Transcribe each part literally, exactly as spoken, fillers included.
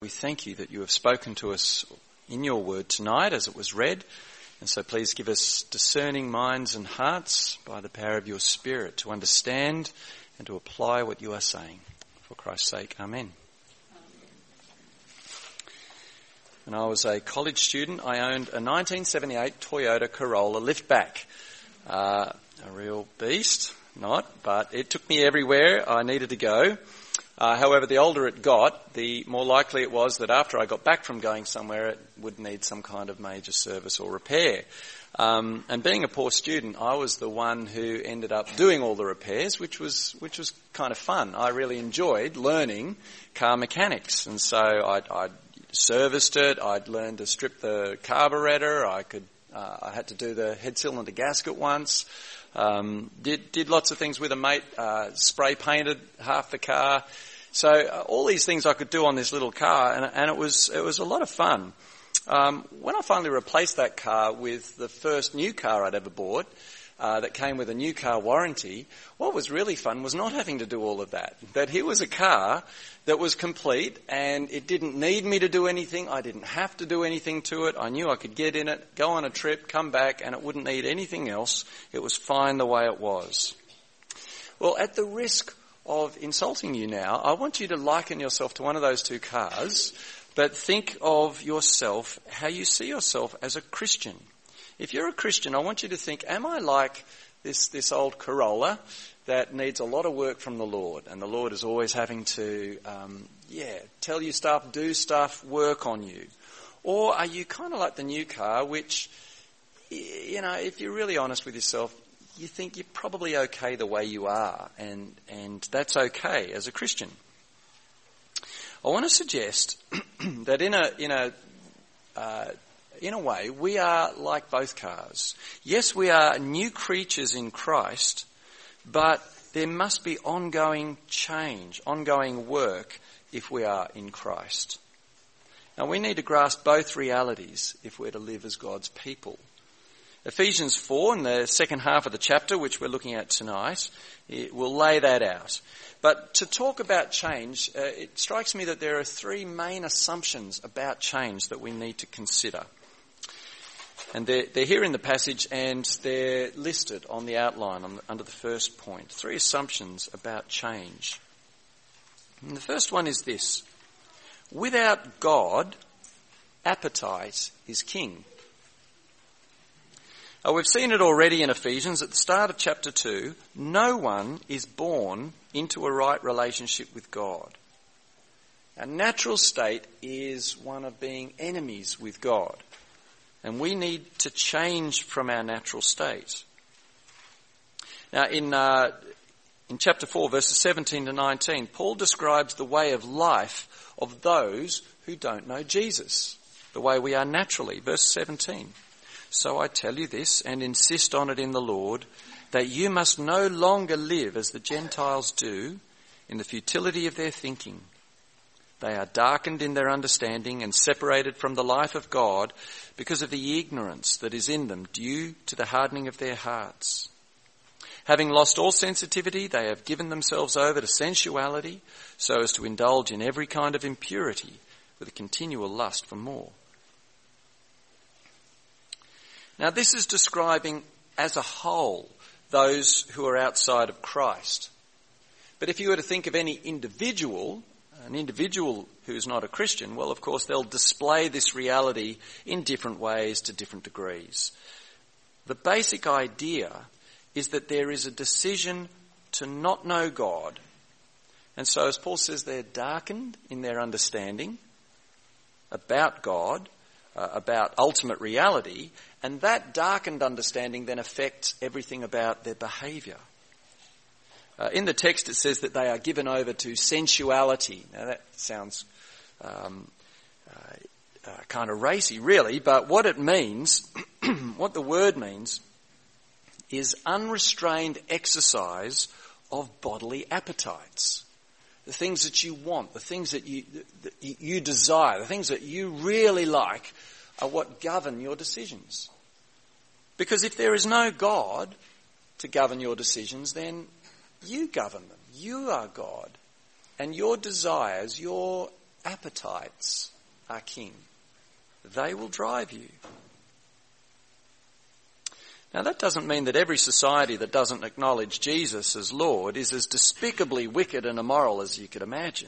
We thank you that you have spoken to us in your word tonight as it was read. And so please give us discerning minds and hearts by the power of your Spirit to understand and to apply what you are saying. For Christ's sake, amen. When I was a college student, I owned a nineteen seventy-eight Toyota Corolla liftback. Uh, a real beast, not, but it took me everywhere I needed to go. Uh, however, the older it got, the more likely it was that after I got back from going somewhere, it would need some kind of major service or repair. Um, and being a poor student, I was the one who ended up doing all the repairs, which was which was kind of fun. I really enjoyed learning car mechanics, and so I'd, I'd serviced it. I'd learned to strip the carburetor. I could uh, I had to do the head cylinder gasket once. Um, did did lots of things with a mate. Uh, spray painted half the car. So uh, all these things I could do on this little car, and, and it was it was a lot of fun. Um, when I finally replaced that car with the first new car I'd ever bought, uh, that came with a new car warranty, what was really fun was not having to do all of that. That here was a car that was complete, and it didn't need me to do anything. I didn't have to do anything to it. I knew I could get in it, go on a trip, come back, and it wouldn't need anything else. It was fine the way it was. Well, at the risk of insulting you now, I want you to liken yourself to one of those two cars, but think of yourself, how you see yourself as a Christian. If you're a Christian, I want you to think, am I like this, this old Corolla that needs a lot of work from the Lord, and the Lord is always having to, um, yeah, tell you stuff, do stuff, work on you? Or are you kind of like the new car, which, you know, if you're really honest with yourself, you think you're probably okay the way you are, and, and that's okay as a Christian. I want to suggest that in a, in a, uh, in a way, we are like both cars. Yes, we are new creatures in Christ, but there must be ongoing change, ongoing work if we are in Christ. Now, we need to grasp both realities if we're to live as God's people. Ephesians four, in the second half of the chapter, which we're looking at tonight, it will lay that out. But to talk about change, uh, it strikes me that there are three main assumptions about change that we need to consider. And they're, they're here in the passage, and they're listed on the outline on the, under the first point. Three assumptions about change. And the first one is this: without God, appetite is king. Uh, we've seen it already in Ephesians at the start of chapter two. No one is born into a right relationship with God. Our natural state is one of being enemies with God. And we need to change from our natural state. Now in, uh, in chapter four, verses seventeen to nineteen, Paul describes the way of life of those who don't know Jesus. The way we are naturally. Verse seventeen. So I tell you this, and insist on it in the Lord, that you must no longer live as the Gentiles do, in the futility of their thinking. They are darkened in their understanding and separated from the life of God because of the ignorance that is in them due to the hardening of their hearts. Having lost all sensitivity, they have given themselves over to sensuality so as to indulge in every kind of impurity with a continual lust for more. Now, this is describing as a whole those who are outside of Christ. But if you were to think of any individual, an individual who is not a Christian, well, of course, they'll display this reality in different ways to different degrees. The basic idea is that there is a decision to not know God. And so, as Paul says, they're darkened in their understanding about God, uh, about ultimate reality, and that darkened understanding then affects everything about their behaviour. Uh, in the text it says that they are given over to sensuality. Now that sounds um, uh, uh, kind of racy really, but what it means, what the word means, is unrestrained exercise of bodily appetites. The things that you want, the things that you, that you desire, the things that you really like are what govern your decisions. Because if there is no God to govern your decisions, then you govern them. You are God. And your desires, your appetites are king. They will drive you. Now that doesn't mean that every society that doesn't acknowledge Jesus as Lord is as despicably wicked and immoral as you could imagine.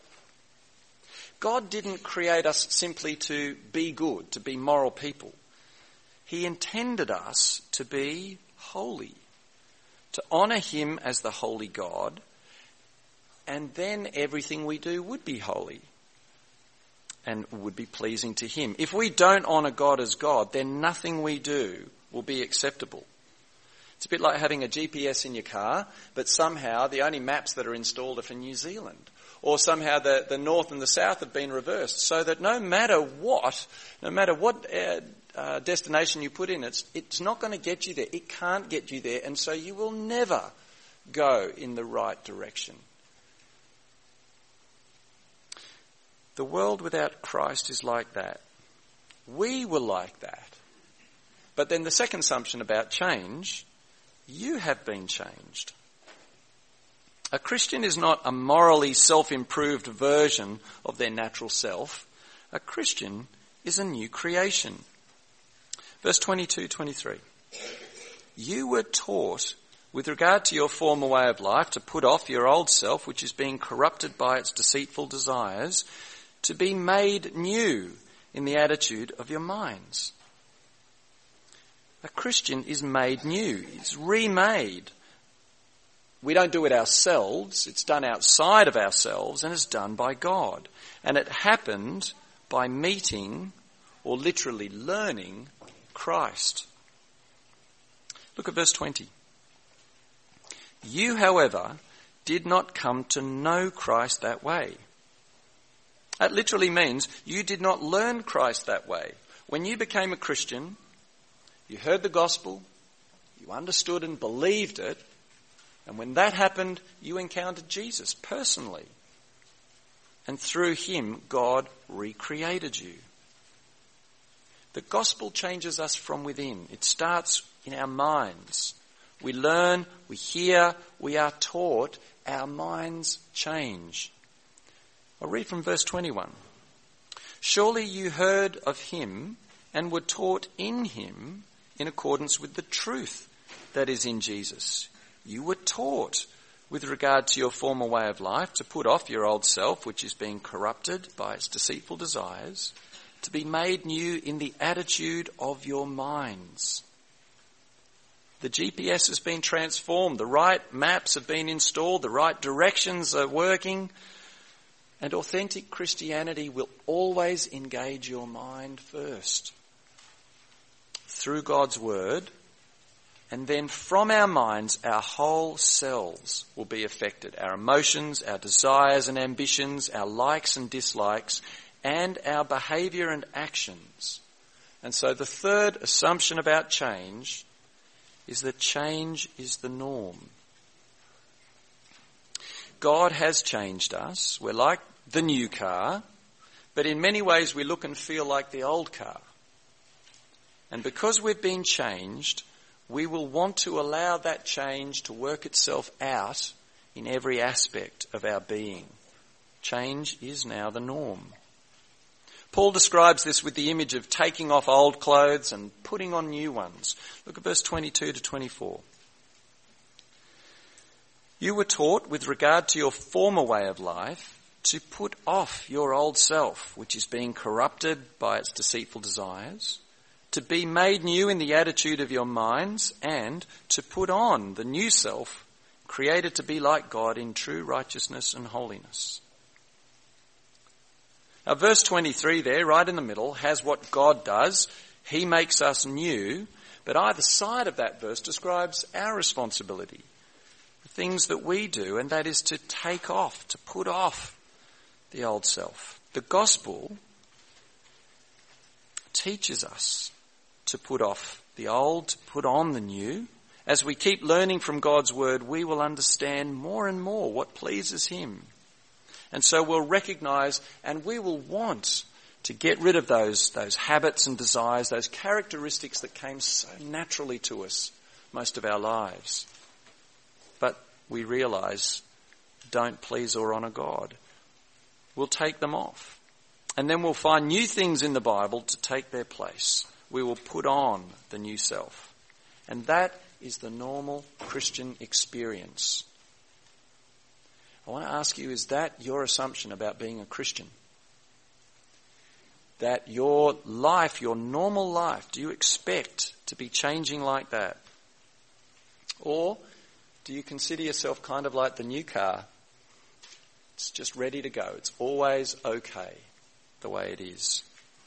God didn't create us simply to be good, to be moral people. He intended us to be holy, to honour him as the holy God, and then everything we do would be holy and would be pleasing to him. If we don't honour God as God, then nothing we do will be acceptable. It's a bit like having a G P S in your car, but somehow the only maps that are installed are for New Zealand. Or somehow the, the north and the south have been reversed, so that no matter what, no matter what uh, uh, destination you put in, it's, it's not going to get you there. It can't get you there, and so you will never go in the right direction. The world without Christ is like that. We were like that. But then the second assumption about change, you have been changed. A Christian is not a morally self-improved version of their natural self. A Christian is a new creation. Verse twenty-two, twenty-three. You were taught with regard to your former way of life to put off your old self, which is being corrupted by its deceitful desires, to be made new in the attitude of your minds. A Christian is made new. He's remade. We don't do it ourselves. It's done outside of ourselves and it's done by God. And it happened by meeting, or literally learning, Christ. Look at verse twenty. You, however, did not come to know Christ that way. That literally means you did not learn Christ that way. When you became a Christian, you heard the gospel, you understood and believed it, and when that happened, you encountered Jesus personally. And through him, God recreated you. The gospel changes us from within. It starts in our minds. We learn, we hear, we are taught, our minds change. I'll read from verse twenty-one. Surely you heard of him and were taught in him in accordance with the truth that is in Jesus. You were taught with regard to your former way of life to put off your old self, which is being corrupted by its deceitful desires, to be made new in the attitude of your minds. The G P S has been transformed, the right maps have been installed, the right directions are working, and authentic Christianity will always engage your mind first through God's word, and then from our minds our whole selves will be affected. Our emotions, our desires and ambitions, our likes and dislikes, and our behaviour and actions. And so the third assumption about change is that change is the norm. God has changed us. We're like the new car, but in many ways we look and feel like the old car. And because we've been changed, we will want to allow that change to work itself out in every aspect of our being. Change is now the norm. Paul describes this with the image of taking off old clothes and putting on new ones. Look at verse twenty-two to twenty-four. You were taught with regard to your former way of life to put off your old self, which is being corrupted by its deceitful desires, to be made new in the attitude of your minds, and to put on the new self, created to be like God in true righteousness and holiness. Now verse twenty-three there, right in the middle, has what God does. He makes us new, but either side of that verse describes our responsibility, the things that we do, and that is to take off, to put off the old self. The gospel teaches us to put off the old, to put on the new. As we keep learning from God's word, we will understand more and more what pleases him. And so we'll recognise and we will want to get rid of those, those habits and desires, those characteristics that came so naturally to us most of our lives. But we realise don't please or honour God. we'll take them off. And then we'll find new things in the Bible to take their place. We will put on the new self. And that is the normal Christian experience. I want to ask you, is that your assumption about being a Christian? That your life, your normal life, do you expect to be changing like that? Or do you consider yourself kind of like the new car? It's just ready to go. It's always okay the way it is.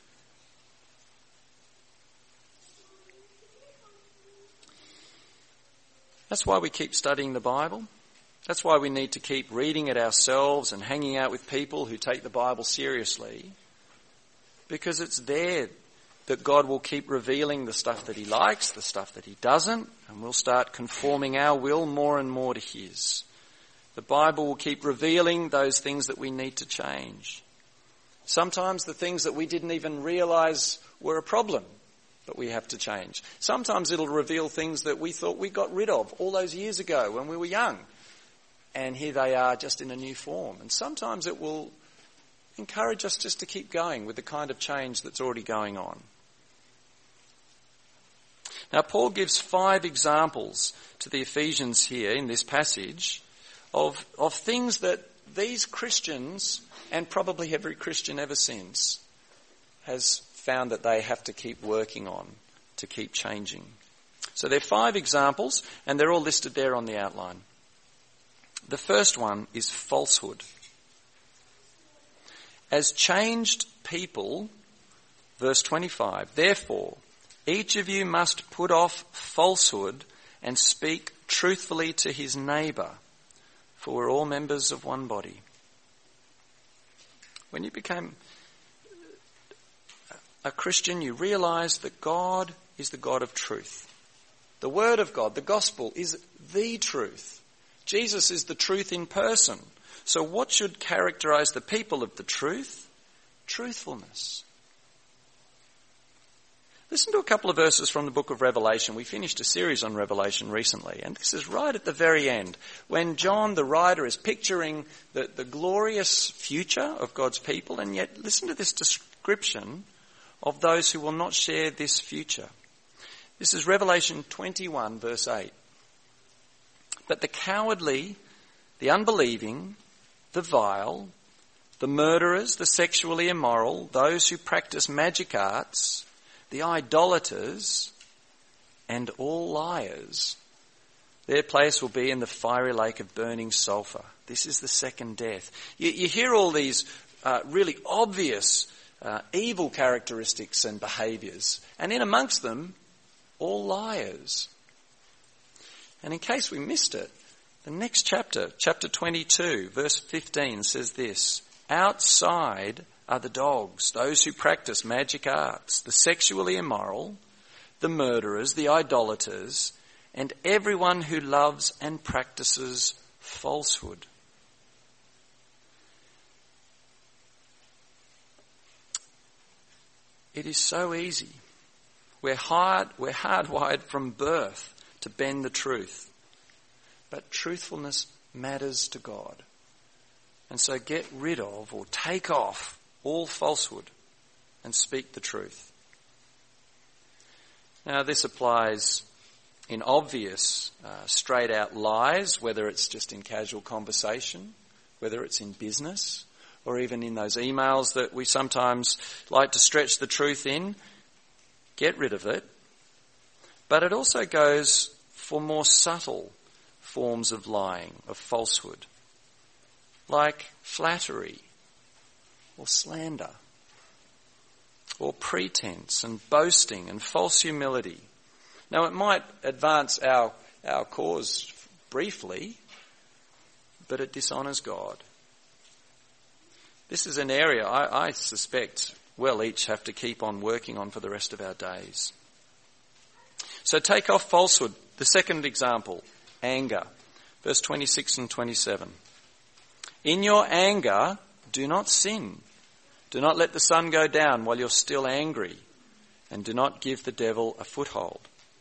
That's why we keep studying the Bible. That's why we need to keep reading it ourselves and hanging out with people who take the Bible seriously. Because it's there that God will keep revealing the stuff that he likes, the stuff that he doesn't, and we'll start conforming our will more and more to his. The Bible will keep revealing those things that we need to change. Sometimes the things that we didn't even realise were a problem that we have to change. Sometimes it'll reveal things that we thought we got rid of all those years ago when we were young. And here they are just in a new form. And sometimes it will encourage us just to keep going with the kind of change that's already going on. Now, Paul gives five examples to the Ephesians here in this passage of, of things that these Christians, and probably every Christian ever since, has found that they have to keep working on, to keep changing. So there are five examples, and they're all listed there on the outline. The first one is falsehood. As changed people, verse twenty-five, therefore, each of you must put off falsehood and speak truthfully to his neighbour, for we're all members of one body. When you became a Christian, you realised that God is the God of truth. The Word of God, the Gospel, is the truth. Jesus is the truth in person. So what should characterise the people of the truth? Truthfulness. Listen to a couple of verses from the book of Revelation. We finished a series on Revelation recently, and this is right at the very end, when John, the writer, is picturing the, the glorious future of God's people, and yet listen to this description of those who will not share this future. This is Revelation twenty-one, verse eight. But the cowardly, the unbelieving, the vile, the murderers, the sexually immoral, those who practice magic arts, the idolaters, and all liars, their place will be in the fiery lake of burning sulphur. This is the second death. You, you hear all these uh, really obvious uh, evil characteristics and behaviours, and in amongst them, all liars. And in case we missed it, the next chapter, chapter twenty-two, verse fifteen says this, outside are the dogs, those who practice magic arts, the sexually immoral, the murderers, the idolaters, and everyone who loves and practices falsehood. It is so easy. We're hard, we're hardwired from birth to bend the truth. But truthfulness matters to God. And so get rid of or take off all falsehood and speak the truth. Now this applies in obvious, uh, straight out lies, whether it's just in casual conversation, whether it's in business, or even in those emails that we sometimes like to stretch the truth in. Get rid of it. But it also goes for more subtle forms of lying, of falsehood, like flattery or slander or pretense and boasting and false humility. Now it might advance our, our cause briefly, but it dishonours God. This is an area I, I suspect we'll each have to keep on working on for the rest of our days. So take off falsehood. The second example, anger. Verse twenty-six and twenty-seven. In your anger, do not sin. Do not let the sun go down while you're still angry, and do not give the devil a foothold.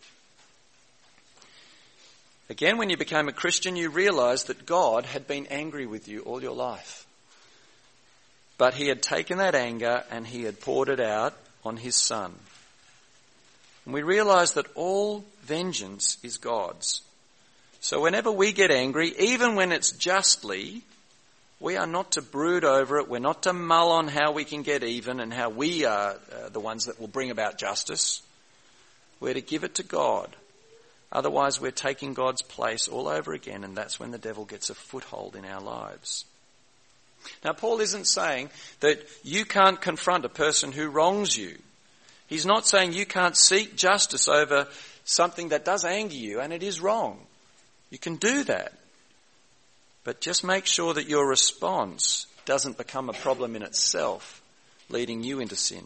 Again, when you became a Christian, you realised that God had been angry with you all your life. But he had taken that anger and he had poured it out on his son. And we realise that all vengeance is God's. So whenever we get angry, even when it's justly, we are not to brood over it. We're not to mull on how we can get even and how we are uh, the ones that will bring about justice. We're to give it to God. Otherwise, we're taking God's place all over again, and that's when the devil gets a foothold in our lives. Now, Paul isn't saying that you can't confront a person who wrongs you. He's not saying you can't seek justice over something that does anger you, and it is wrong. You can do that. But just make sure that your response doesn't become a problem in itself, leading you into sin.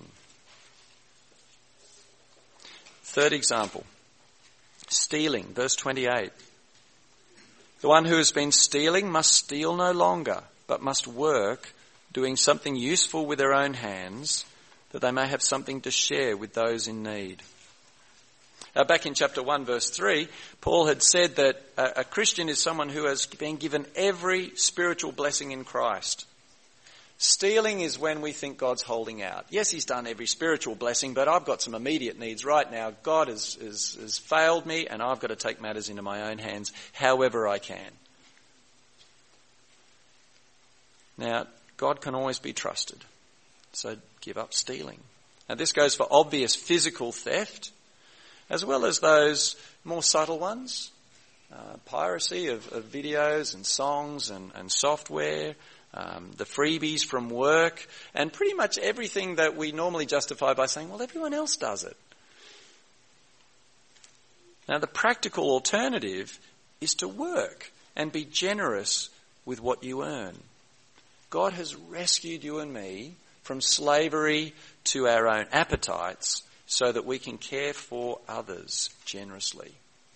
Third example, stealing, verse twenty-eight. The one who has been stealing must steal no longer, but must work, doing something useful with their own hands, that they may have something to share with those in need. Uh, back in chapter one, verse three, Paul had said that a, a Christian is someone who has been given every spiritual blessing in Christ. Stealing is when we think God's holding out. Yes, he's done every spiritual blessing, but I've got some immediate needs right now. God has, has, has failed me, and I've got to take matters into my own hands however I can. Now, God can always be trusted, so give up stealing. Now, this goes for obvious physical theft, as well as those more subtle ones, uh, piracy of, of videos and songs and, and software, um, the freebies from work, and pretty much everything that we normally justify by saying, well, everyone else does it. Now, the practical alternative is to work and be generous with what you earn. God has rescued you and me from slavery to our own appetites so that we can care for others generously.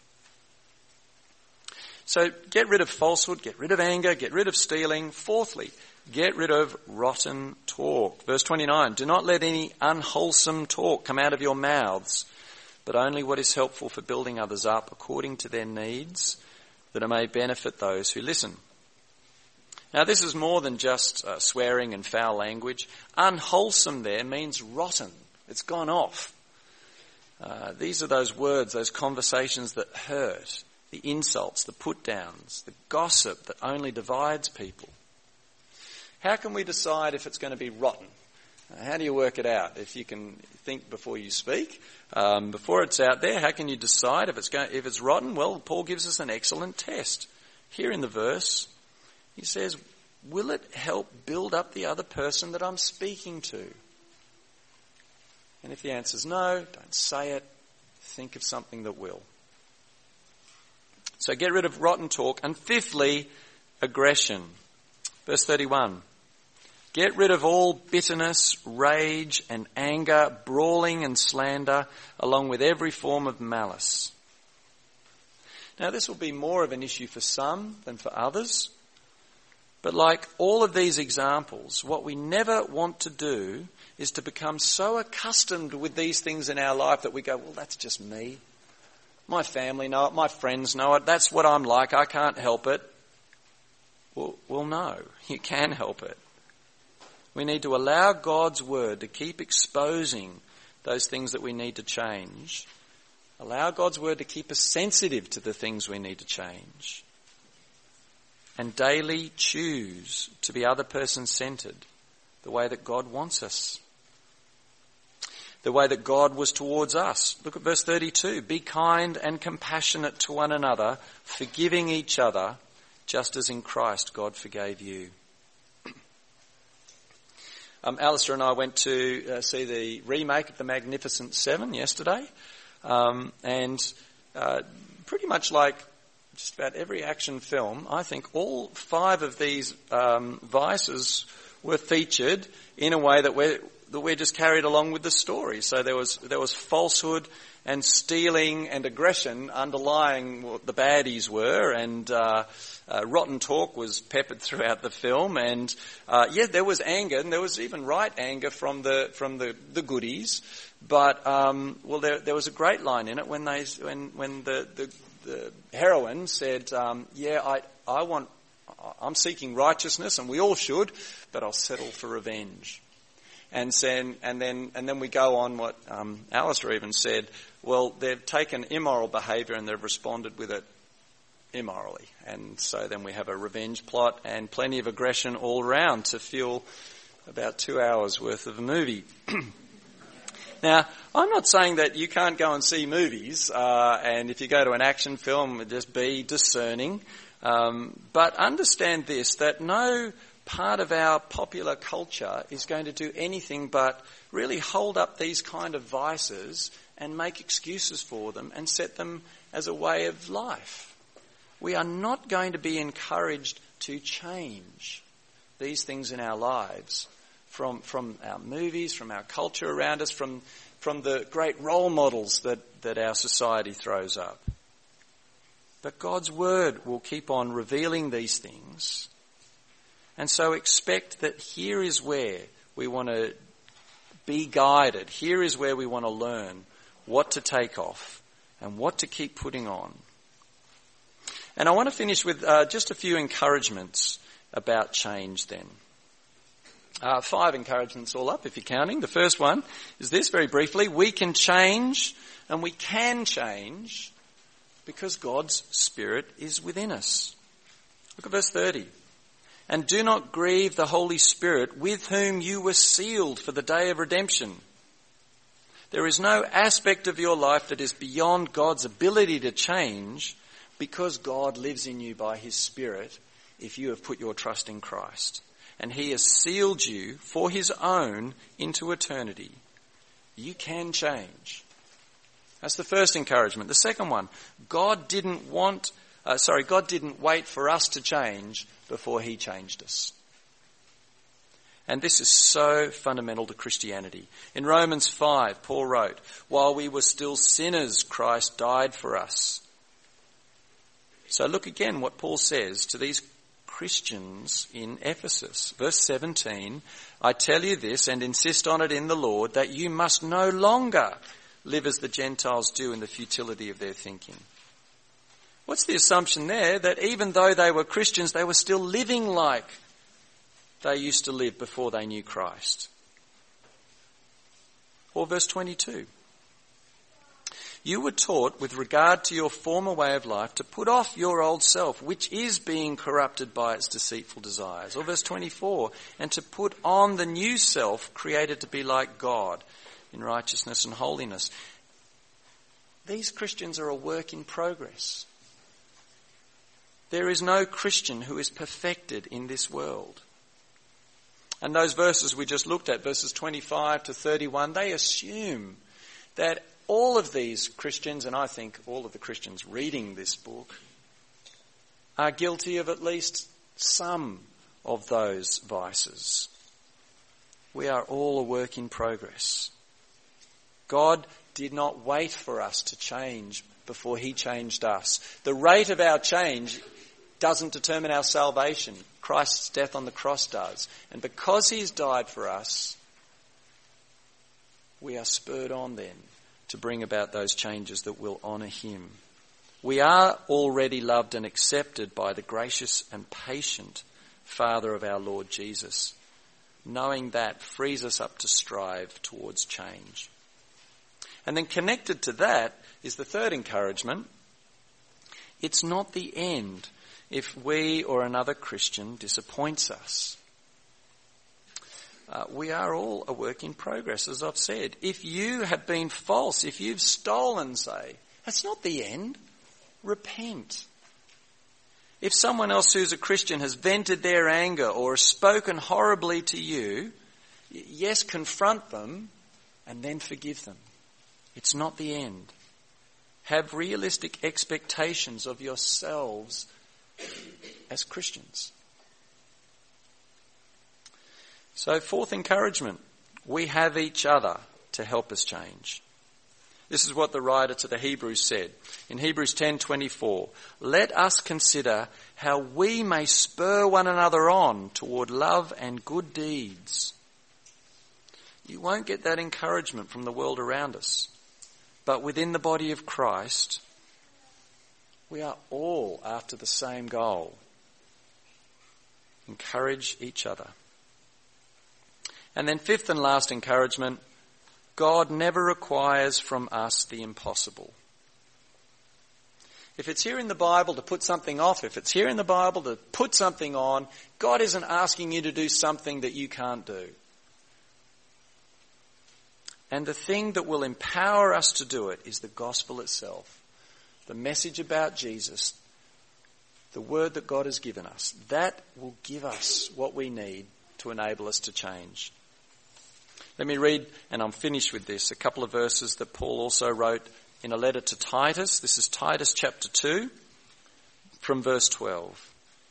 So get rid of falsehood, get rid of anger, get rid of stealing. Fourthly, get rid of rotten talk. Verse twenty-nine, do not let any unwholesome talk come out of your mouths, but only what is helpful for building others up according to their needs, that it may benefit those who listen. Now, this is more than just uh, swearing and foul language. Unwholesome there means rotten. It's gone off. Uh, these are those words, those conversations that hurt, the insults, the put-downs, the gossip that only divides people. How can we decide if it's going to be rotten? Uh, how do you work it out? If you can think before you speak, um, before it's out there, how can you decide if it's going, if it's rotten? Well, Paul gives us an excellent test. Here in the verse, he says, will it help build up the other person that I'm speaking to? And if the answer is no, don't say it. Think of something that will. So get rid of rotten talk. And fifthly, aggression. Verse thirty-one. Get rid of all bitterness, rage and anger, brawling and slander, along with every form of malice. Now, this will be more of an issue for some than for others. But like all of these examples, what we never want to do is to become so accustomed with these things in our life that we go, well, that's just me. My family know it, my friends know it, that's what I'm like, I can't help it. Well, well, no, you can help it. We need to allow God's word to keep exposing those things that we need to change. Allow God's word to keep us sensitive to the things we need to change. And daily choose to be other person-centred, the way that God wants us. The way that God was towards us. Look at verse thirty-two. Be kind and compassionate to one another, forgiving each other, just as in Christ God forgave you. Um, Alistair and I went to uh, see the remake of The Magnificent Seven yesterday. Um, and uh, pretty much like just about every action film, I think all five of these um, vices were featured in a way that we're, that we're just carried along with the story. So there was there was falsehood and stealing and aggression underlying what the baddies were, and uh, uh, rotten talk was peppered throughout the film. And uh, yeah, there was anger, and there was even right anger from the from the, the goodies. But um, well, there, there was a great line in it when they when when the the, the heroine said, um, "Yeah, I I want I'm seeking righteousness, and we all should, but I'll settle for revenge. And then, and then, and then we go on what um, Alistair even said. Well, they've taken immoral behaviour and they've responded with it immorally, and so then we have a revenge plot and plenty of aggression all round to fill about two hours worth of a movie. Now, I'm not saying that you can't go and see movies, uh, and if you go to an action film, just be discerning, um, but understand this, that no part of our popular culture is going to do anything but really hold up these kind of vices and make excuses for them and set them as a way of life. We are not going to be encouraged to change these things in our lives from, from our movies, from our culture around us, from, from the great role models that, that our society throws up. But God's word will keep on revealing these things. And so expect that here is where we want to be guided. Here is where we want to learn what to take off and what to keep putting on. And I want to finish with uh, just a few encouragements about change then. Uh, five encouragements all up, if you're counting. The first one is this, very briefly. We can change, and we can change, because God's Spirit is within us. Look at verse thirty. And do not grieve the Holy Spirit, with whom you were sealed for the day of redemption. There is no aspect of your life that is beyond God's ability to change, because God lives in you by his Spirit if you have put your trust in Christ. And he has sealed you for his own into eternity. You can change. That's the first encouragement. The second one, God didn't want, uh, sorry, God didn't wait for us to change before he changed us. And this is so fundamental to Christianity. In Romans five, Paul wrote, while we were still sinners, Christ died for us. So look again what Paul says to these Christians in Ephesus. Verse seventeen, I tell you this and insist on it in the Lord, that you must no longer live as the Gentiles do in the futility of their thinking. What's the assumption there? That even though they were Christians, they were still living like they used to live before they knew Christ. Or verse twenty-two. You were taught with regard to your former way of life to put off your old self, which is being corrupted by its deceitful desires. Or verse twenty-four, and to put on the new self created to be like God in righteousness and holiness. These Christians are a work in progress. There is no Christian who is perfected in this world. And those verses we just looked at, verses twenty-five to thirty-one, they assume that all of these Christians, and I think all of the Christians reading this book, are guilty of at least some of those vices. We are all a work in progress. God did not wait for us to change before he changed us. The rate of our change doesn't determine our salvation. Christ's death on the cross does. And because he's died for us, we are spurred on then to bring about those changes that will honour him. We are already loved and accepted by the gracious and patient Father of our Lord Jesus. Knowing that frees us up to strive towards change. And then connected to that is the third encouragement. It's not the end if we or another Christian disappoints us. Uh, we are all a work in progress, as I've said. If you have been false, if you've stolen, say, that's not the end. Repent. If someone else who's a Christian has vented their anger or spoken horribly to you, yes, confront them and then forgive them. It's not the end. Have realistic expectations of yourselves as Christians. So, fourth encouragement, we have each other to help us change. This is what the writer to the Hebrews said in Hebrews ten twenty-four. Let us consider how we may spur one another on toward love and good deeds. You won't get that encouragement from the world around us. But within the body of Christ, we are all after the same goal. Encourage each other. And then fifth and last encouragement, God never requires from us the impossible. If it's here in the Bible to put something off, if it's here in the Bible to put something on, God isn't asking you to do something that you can't do. And the thing that will empower us to do it is the gospel itself. The message about Jesus, the word that God has given us. That will give us what we need to enable us to change. Let me read, and I'm finished with this, a couple of verses that Paul also wrote in a letter to Titus. This is Titus chapter two, from verse twelve.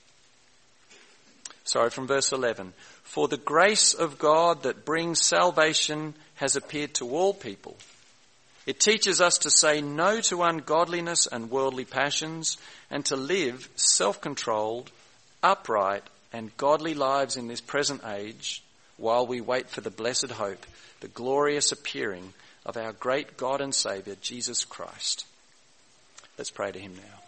Sorry, from verse eleven. For the grace of God that brings salvation has appeared to all people. It teaches us to say no to ungodliness and worldly passions and to live self-controlled, upright and godly lives in this present age while we wait for the blessed hope, the glorious appearing of our great God and Saviour, Jesus Christ. Let's pray to him now.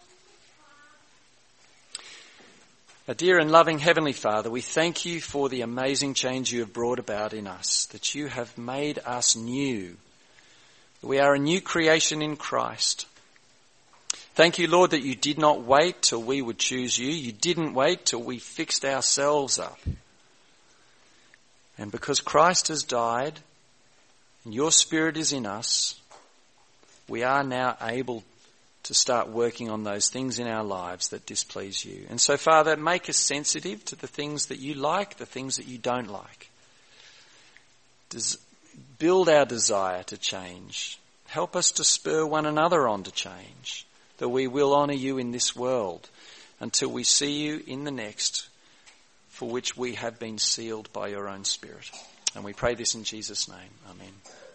Our dear and loving Heavenly Father, we thank you for the amazing change you have brought about in us, that you have made us new. We are a new creation in Christ. Thank you, Lord, that you did not wait till we would choose you. You didn't wait till we fixed ourselves up. And because Christ has died and your Spirit is in us, we are now able to start working on those things in our lives that displease you. And so, Father, make us sensitive to the things that you like, the things that you don't like. Des- build our desire to change. Help us to spur one another on to change, that we will honour you in this world until we see you in the next, for which we have been sealed by your own Spirit. And we pray this in Jesus' name. Amen.